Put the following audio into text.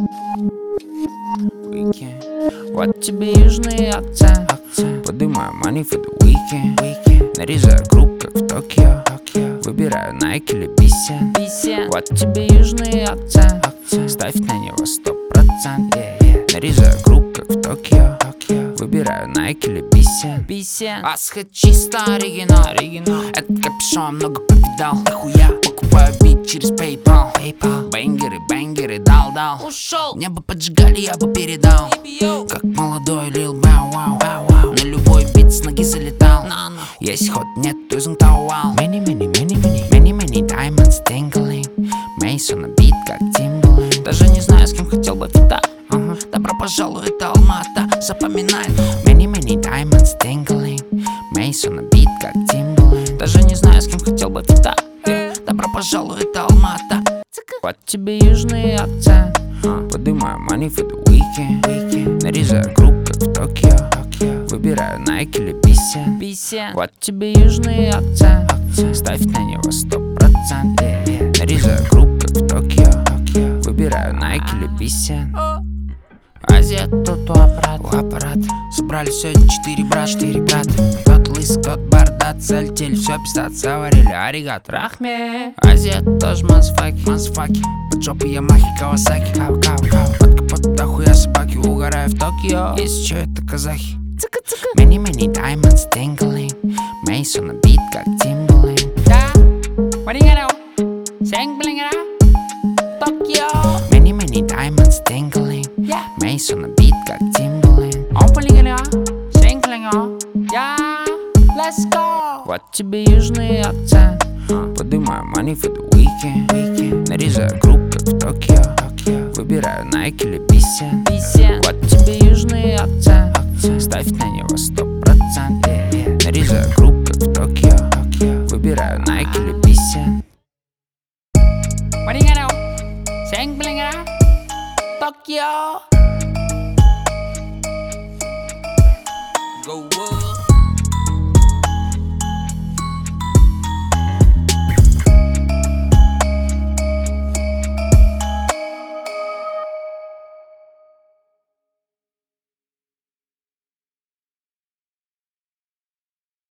Вот тебе южные акцент. Подымаю money for the weekend. Нарезаю круг, как в Токио. Выбираю Nike или BCN. Вот тебе южный акцент. Ставь на него 100%. Нарезаю круг, как в Токио. Выбираю Nike или BCN. Асхат чисто оригинал. Этот капюшон много повидал. Нахуя покупаю бит через PayPal. Бэнгеры, дал. Ушел. Небо поджигали, я бы передал. Как молодой Lil Bow Wow. На любой бит с ноги залетал. Есть ход, нет, тузен тауал. Many diamonds tingling. Мейсон на бит, как Timbaland. Даже не знаю, с кем хотел бы фита. Добро пожалуй, это Алмата. Запоминай. Many diamonds tingling. Мейсон на бит, как Timbaland. Даже не знаю, с кем хотел бы фита. Добро пожалуй, это Алмата. Вот тебе южный акцент. Подымаю money for the weekend. Нарезаю круг, как в Токио. Выбираю Nike или BCN. Вот тебе южный акцент. Ставь на него 100%. Нарезаю круг, как в Токио. Выбираю Nike или BCN. Азия тут у аппарата. Собрались сегодня 4 брата. Тот лысый, тот бордат. Залетели, все пиздат, заварили аригат рахме. Азия тоже мазафаки. Под жопу Ямахи, Кавасаки. Под капотом дохуя собаки. Угораю в Токио. Если чё, это казахи. Many diamonds tingling. Мейсон на бит, как Timbaland. Да, Маригано, Сэнглингера, Токио. Many diamonds tingling. Мейсон на бит, как Timbaland. Омпалингера, Сэнглингера, я, let's go. Вот тебе южный акцент. Подымаю money for the weekend. Нарезаю круг, как в Токио. Выбираю Nike или BCN. Вот тебе южный акцент. Ставь на него 100%. Нарезаю круг, как в Токио. Выбираю Nike или BCN. Маригано, Сэнглингера, Токио. Go world.